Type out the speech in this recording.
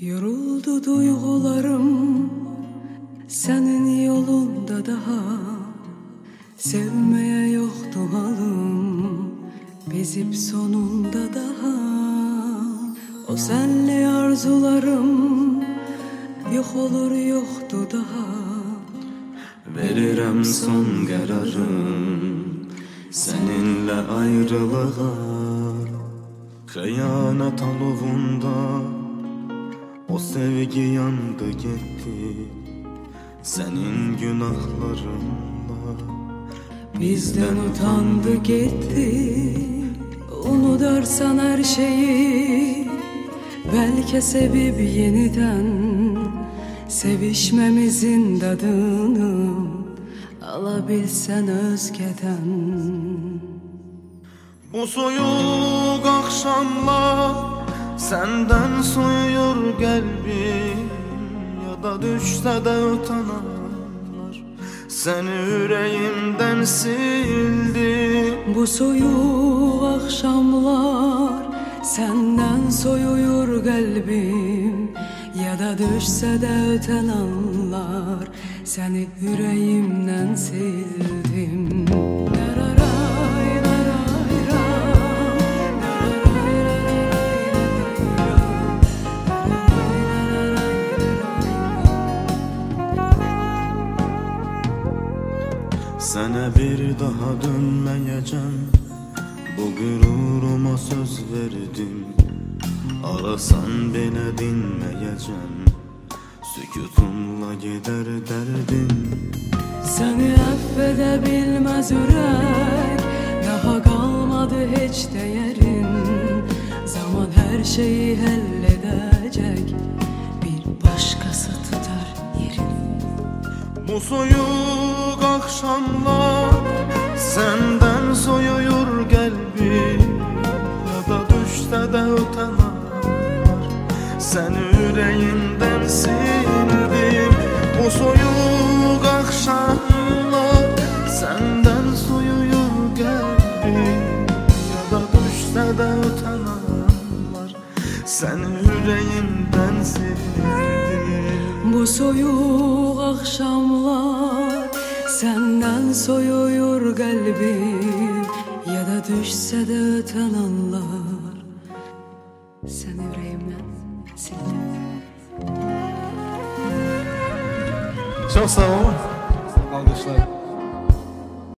Yoruldu duygularım senin yolunda daha. Sevmeye yoktu halim bezip sonunda daha. O senli arzularım yok olur yoktu daha. Verirəm son qərarım seninle ayrılığa. Xəyanət alovunda o sevgi yandı gitti senin günahlarınla. Bizden utandı gitti. Unutarsan her şeyi, belki sevip yeniden sevişmemizin tadını alabilsen özgeden. Bu soyuq akşamlar senden soyuyor kalbim, ya da düşse de utananlar seni yüreğimden sildi. Bu soyuq akşamlar senden soyuyor kalbim, ya da düşse de öten anlar seni yüreğimden sildim. Sana bir daha dönmeyeceğim, bu gururuma söz verdim. Arasan beni dinmeyeceğim, sükutunla gider derdim. Seni affedebilmez yürek, daha kalmadı hiç değerin. Zaman her şeyi halledecek, bir başkası tutar yerini. Bu soyuq akşamlar senden soyuyor kalbim, ya da düşse de utananlar seni yüreğinden sildim. Bu soyuq akşamlar senden soyuyor kalbim, ya da düşse de utananlar seni yüreğimden sildim. Bu soyuq akşamlar senden soyuyor kalbim, ya da düşse de öten anlar seni yüreğimden sildim. Çok sağ olun. Alkışlar.